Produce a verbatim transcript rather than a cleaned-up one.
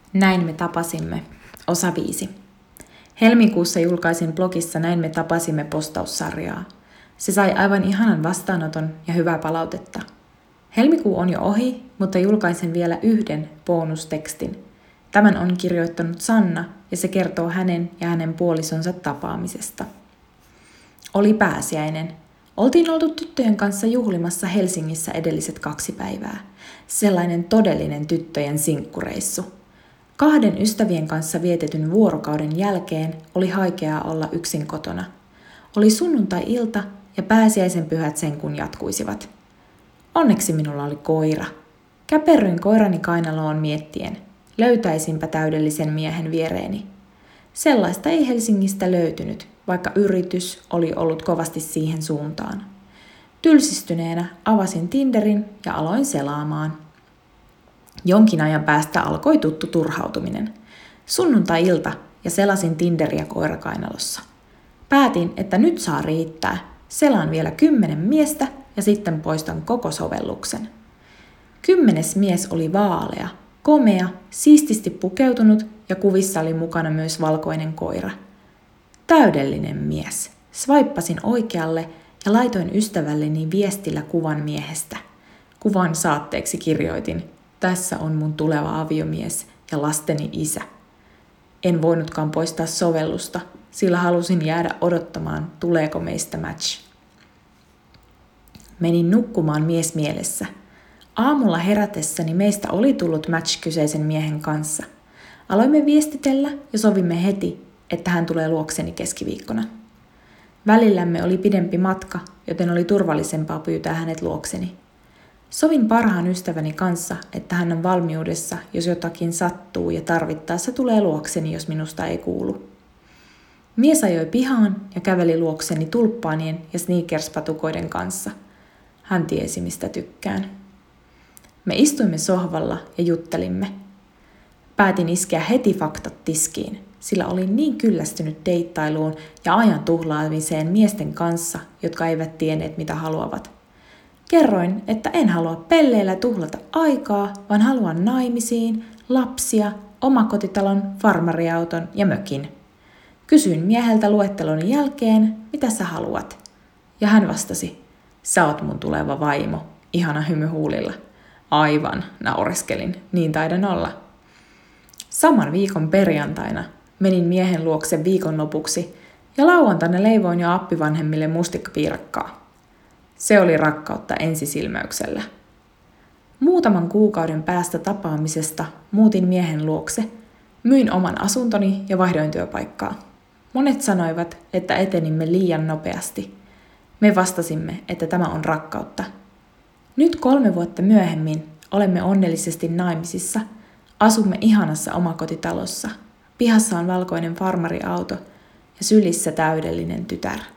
Näin me tapasimme. Osa viisi. Helmikuussa julkaisin blogissa Näin me tapasimme postaussarjaa. Se sai aivan ihanan vastaanoton ja hyvää palautetta. Helmikuu on jo ohi, mutta julkaisen vielä yhden bonustekstin. Tämän on kirjoittanut Sanna ja se kertoo hänen ja hänen puolisonsa tapaamisesta. Oli pääsiäinen. Oltiin oltu tyttöjen kanssa juhlimassa Helsingissä edelliset kaksi päivää. Sellainen todellinen tyttöjen sinkkureissu. Kahden ystävien kanssa vietetyn vuorokauden jälkeen oli haikeaa olla yksin kotona. Oli sunnuntai-ilta ja pääsiäisen pyhät sen kun jatkuisivat. Onneksi minulla oli koira. Käperryin koirani kainaloon miettien. Löytäisinpä täydellisen miehen viereeni. Sellaista ei Helsingistä löytynyt, vaikka yritys oli ollut kovasti siihen suuntaan. Tylsistyneenä avasin Tinderin ja aloin selaamaan. Jonkin ajan päästä alkoi tuttu turhautuminen. Sunnuntai-ilta ja selasin Tinderiä koirakainalossa. Päätin, että nyt saa riittää. Selaan vielä kymmenen miestä ja sitten poistan koko sovelluksen. Kymmenes mies oli vaalea, komea, siististi pukeutunut ja kuvissa oli mukana myös valkoinen koira. Täydellinen mies. Swipeasin oikealle ja laitoin ystävälleni viestillä kuvan miehestä. Kuvan saatteeksi kirjoitin, tässä on mun tuleva aviomies ja lasteni isä. En voinutkaan poistaa sovellusta, sillä halusin jäädä odottamaan, tuleeko meistä match. Menin nukkumaan mies mielessä. Aamulla herätessäni meistä oli tullut match kyseisen miehen kanssa. Aloimme viestitellä ja sovimme heti, että hän tulee luokseni keskiviikkona. Välillämme oli pidempi matka, joten oli turvallisempaa pyytää hänet luokseni. Sovin parhaan ystäväni kanssa, että hän on valmiudessa, jos jotakin sattuu ja tarvittaessa tulee luokseni, jos minusta ei kuulu. Mies ajoi pihaan ja käveli luokseni tulppaanien ja sneakers-patukoiden kanssa. Hän tiesi, mistä tykkään. Me istuimme sohvalla ja juttelimme. Päätin iskeä heti faktat tiskiin, sillä olin niin kyllästynyt deittailuun ja ajan tuhlaamiseen miesten kanssa, jotka eivät tienneet mitä haluavat. Kerroin, että en halua pelleillä tuhlata aikaa, vaan haluan naimisiin, lapsia, omakotitalon, farmariauton ja mökin. Kysyin mieheltä luettelon jälkeen, mitä sä haluat. Ja hän vastasi, sä oot mun tuleva vaimo, ihana hymy huulilla. Aivan, naureskelin, niin taidan olla. Saman viikon perjantaina menin miehen luokse viikonlopuksi ja lauantaina leivoin jo appivanhemmille mustikkapiirakkaa. Se oli rakkautta ensisilmäyksellä. Muutaman kuukauden päästä tapaamisesta muutin miehen luokse, myin oman asuntoni ja vaihdoin työpaikkaa. Monet sanoivat, että etenimme liian nopeasti. Me vastasimme, että tämä on rakkautta. Nyt kolme vuotta myöhemmin olemme onnellisesti naimisissa, asumme ihanassa omakotitalossa. Pihassa on valkoinen farmariauto ja sylissä täydellinen tytär.